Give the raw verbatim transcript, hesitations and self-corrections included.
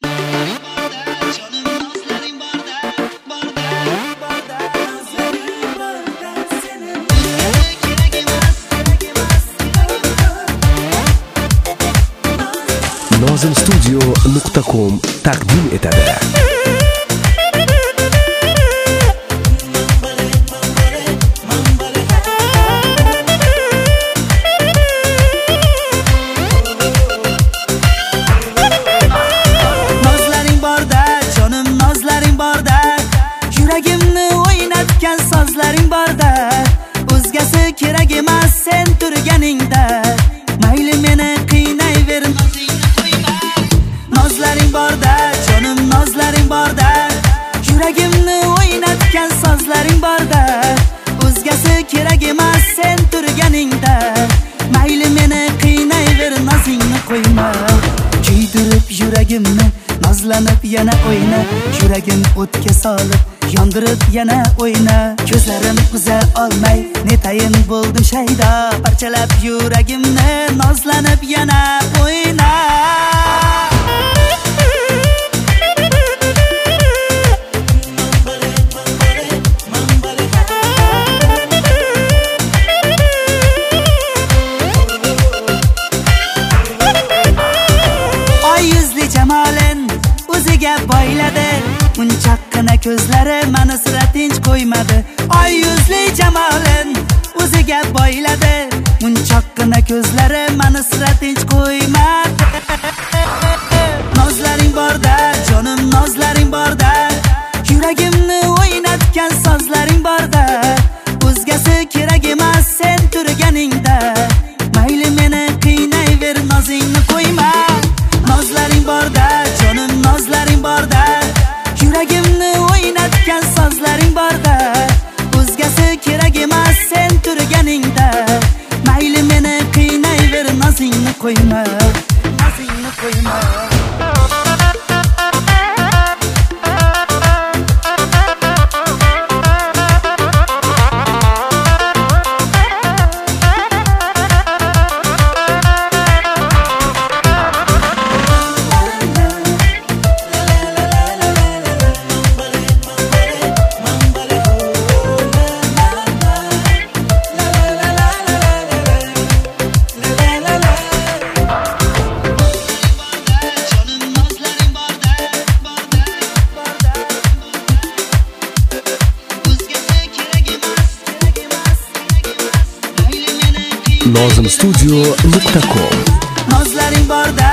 nozim studio nuqta com taqdim etadi. Nozlaring borda, jonim nozlaring borda, yuragimni o'ynatgan sozlaring borda, o'zgasi kerak emas sen turganingda, mayli meni qiynayver nozingni qo'yma. Nozlaring borda, jonim nozlaring borda, yuragimni o'ynatgan sozlaring borda, o'zgasi kerak emas sen turganingda, mayli meni qiynayver nozingni qo'yma. Kuydirib yuragimni nozlanib yana o'yna, yuragim o'tga solib yondirib yana o'yna. Ko'zlarim uza olmay netayin bo'ldim shaydo, parchalab yuragimni nozlanib yana o'yna. Oy yuzli jamolin o'ziga boyladi, munchoqqina ko'zlari meni sira tinch qo'ymadi. Oy yuzli jamolin o'ziga boyladi, munchoqqina ko'zlari meni sira tinch qo'ymadi. Nozlaring borda, jonim nozlaring borda, yuragimni o'ynatgan sozlaring borda, o'zgasi kerak emas sen turganingda, mayli meni qiynayver nozingni qo'yma. Nozlaring borda, jonim nozlaring borda, yuragimni o'ynatgan sozlaring borda, o'zgasi kerak emas sen turganingda, mayli meni qiynayver nozingni qo'yma, nozingni qo'yma. nozim studio nuqta com. Nozlaring borda,